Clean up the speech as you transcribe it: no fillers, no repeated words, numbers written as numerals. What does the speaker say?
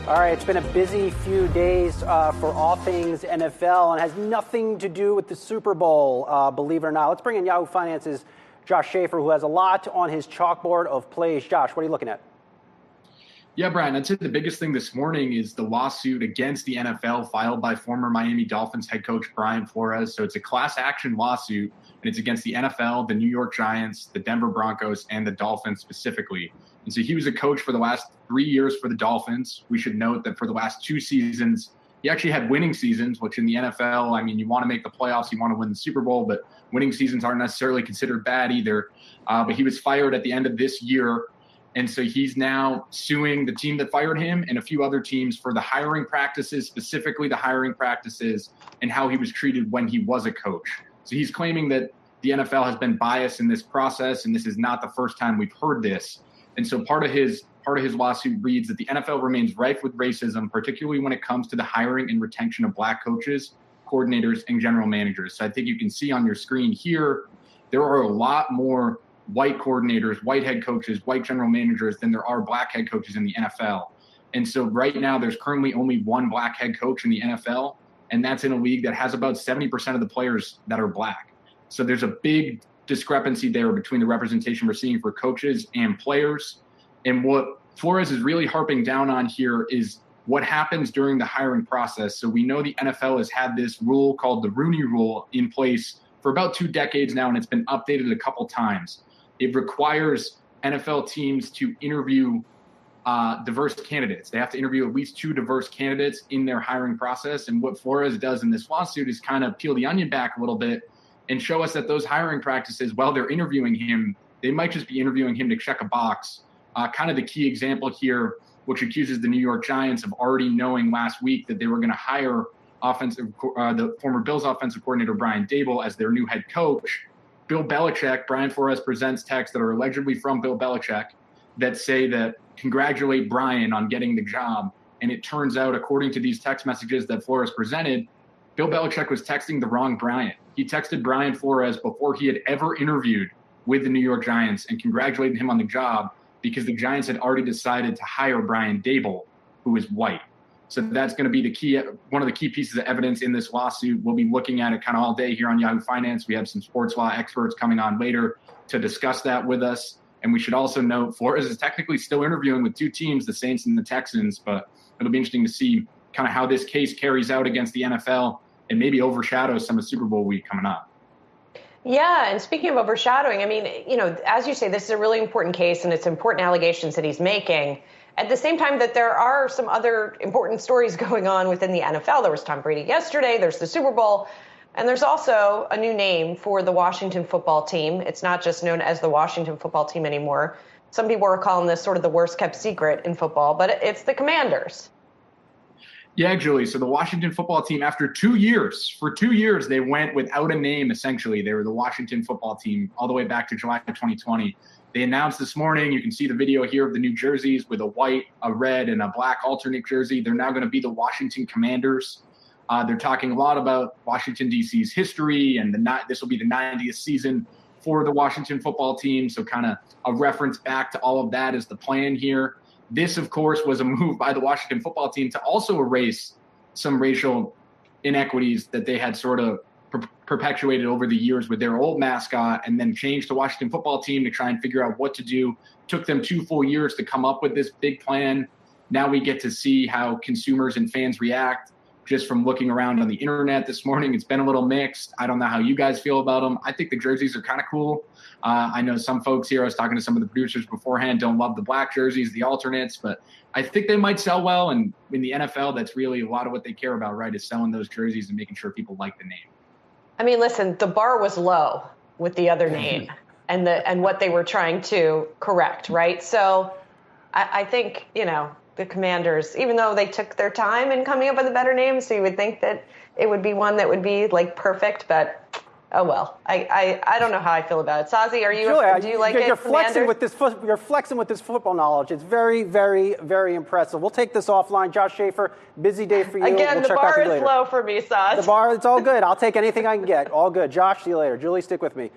All right, it's been a busy few days for all things NFL and has nothing to do with the Super Bowl, believe it or not. Let's bring in Yahoo Finance's Josh Schaefer, who has a lot on his chalkboard of plays. Josh, what are you looking at? Yeah, Brian, I'd say the biggest thing this morning is the lawsuit against the NFL filed by former Miami Dolphins head coach Brian Flores. So it's a class action lawsuit, and it's against the NFL, the New York Giants, the Denver Broncos, and the Dolphins specifically. And so he was a coach for the last 3 years for the Dolphins. We should note that for the last 2 seasons, he actually had winning seasons, which in the NFL, I mean, you want to make the playoffs, you want to win the Super Bowl, but winning seasons aren't necessarily considered bad either. But he was fired at the end of this year. And so he's now suing the team that fired him and a few other teams for the hiring practices, specifically the hiring practices and how he was treated when he was a coach. So he's claiming that the NFL has been biased in this process, and this is not the first time we've heard this. And so part of his lawsuit reads that the NFL remains rife with racism, particularly when it comes to the hiring and retention of black coaches, coordinators, and general managers. So I think you can see on your screen here, there are a lot more white coordinators, white head coaches, white general managers than there are black head coaches in the NFL. And so right now there's currently only one black head coach in the NFL, and that's in a league that has about 70% of the players that are black. So there's a big discrepancy there between the representation we're seeing for coaches and players. And what Flores is really harping down on here is what happens during the hiring process. So we know the NFL has had this rule called the Rooney Rule in place for about 2 decades now, and it's been updated a couple times. It requires NFL teams to interview diverse candidates. They have to interview at least 2 diverse candidates in their hiring process. And what Flores does in this lawsuit is kind of peel the onion back a little bit and show us that those hiring practices, while they're interviewing him, they might just be interviewing him to check a box. Kind of the key example here, which accuses the New York Giants of already knowing last week that they were going to hire the former Bills offensive coordinator Brian Daboll as their new head coach. Bill Belichick, Brian Flores presents texts that are allegedly from Bill Belichick that say that congratulate Brian on getting the job. And it turns out, according to these text messages that Flores presented, Bill Belichick was texting the wrong Brian. He texted Brian Flores before he had ever interviewed with the New York Giants and congratulated him on the job because the Giants had already decided to hire Brian Daboll, who is white. So that's going to be one of the key pieces of evidence in this lawsuit. We'll be looking at it kind of all day here on Yahoo Finance. We have some sports law experts coming on later to discuss that with us. And we should also note Flores is technically still interviewing with 2 teams, the Saints and the Texans, but it'll be interesting to see kind of how this case carries out against the NFL and maybe overshadows some of Super Bowl week coming up. Yeah, and speaking of overshadowing, I mean, as you say, this is a really important case and it's important allegations that he's making. At the same time that there are some other important stories going on within the NFL. There was Tom Brady yesterday, there's the Super Bowl, and there's also a new name for the Washington football team. It's not just known as the Washington football team anymore. Some people are calling this sort of the worst kept secret in football, but it's the Commanders. Yeah, Julie. So the Washington football team, after 2 years, for 2 years, they went without a name, essentially. They were the Washington football team all the way back to July of 2020. They announced this morning, you can see the video here of the new jerseys with a white, a red, and a black alternate jersey. They're now going to be the Washington Commanders. They're talking a lot about Washington, D.C.'s history, and this will be the 90th season for the Washington football team. So kind of a reference back to all of that is the plan here. This, of course, was a move by the Washington football team to also erase some racial inequities that they had sort of perpetuated over the years with their old mascot, and then changed the Washington football team to try and figure out what to do. Took them 2 full years to come up with this big plan. Now we get to see how consumers and fans react. Just from looking around on the internet this morning, it's been a little mixed. I don't know how you guys feel about them. I think the jerseys are kind of cool. I know some folks here, I was talking to some of the producers beforehand, don't love the black jerseys, the alternates, but I think they might sell well. And in the NFL, that's really a lot of what they care about, right, is selling those jerseys and making sure people like the name. I mean, listen, the bar was low with the other name and what they were trying to correct, right? So I think, the Commanders, even though they took their time in coming up with a better name, so you would think that it would be one that would be like perfect, but oh well. I don't know how I feel about it. Sazi, do you like it? You're flexing with this football knowledge. It's very, very, very impressive. We'll take this offline. Josh Schaefer, busy day for you. Again, we'll the bar is low for me, Saz. The bar, it's all good. I'll take anything I can get. All good. Josh, see you later. Julie, stick with me.